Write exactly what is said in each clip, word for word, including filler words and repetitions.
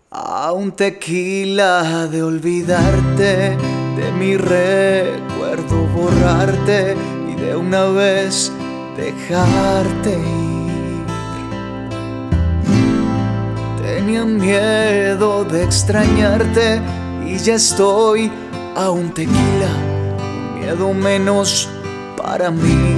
A un tequila de olvidarte, de mi recuerdo borrarte y de una vez dejarte ir. Tenía miedo de extrañarte y ya estoy a un tequila, un miedo menos para mí.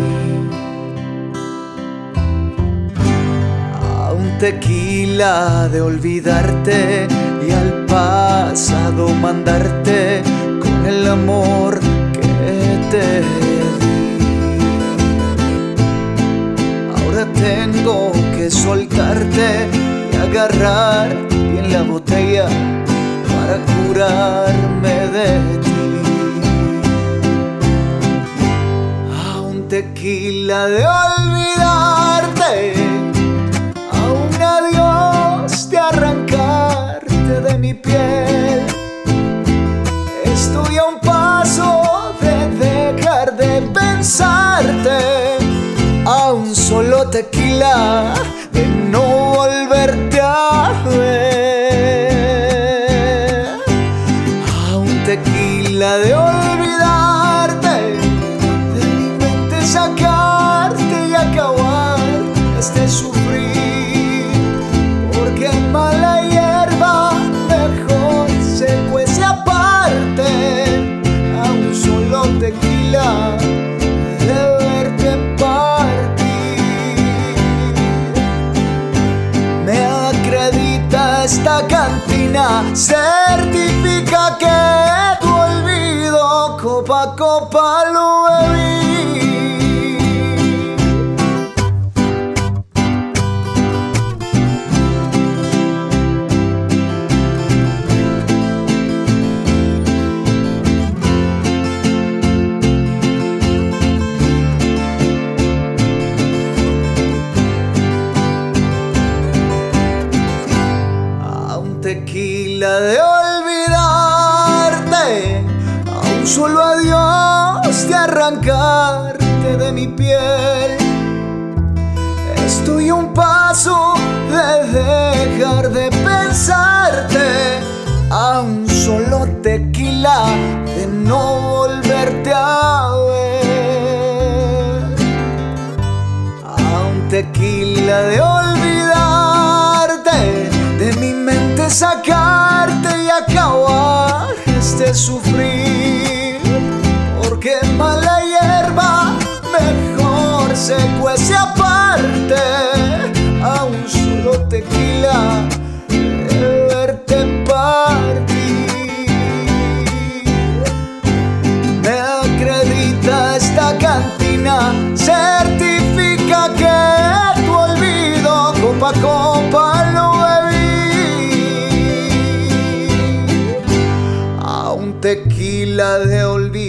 Tequila de olvidarte y al pasado mandarte con el amor que te di. Ahora tengo que soltarte y agarrar bien la botella para curarme de ti. A un tequila de olvidarte, de arrancarte de mi piel. Estoy a un paso de dejar de pensarte, a un solo tequila de no volverte a ver. A un tequila de olvidarte, de mi mente sacarte y acabar este sufrir. Que mala hierba mejor se cuece aparte, a un solo tequila de verte partir. Me acredita esta cantina, certifica que tu olvido copa a copa lo bebí. Tequila de olvidarte, a un solo adiós de arrancarte de mi piel. Estoy a un paso de dejar de pensarte, a un solo tequila de no volverte a ver. A un tequila de olvidarte, de mi mente sacarte y acabar este sufrir. Porque mala hierba mejor se cuece aparte, a un solo tequila de verte partir. Me acredita esta cantina, certifica que tu olvido copa a copa lo tequila de olvidarte.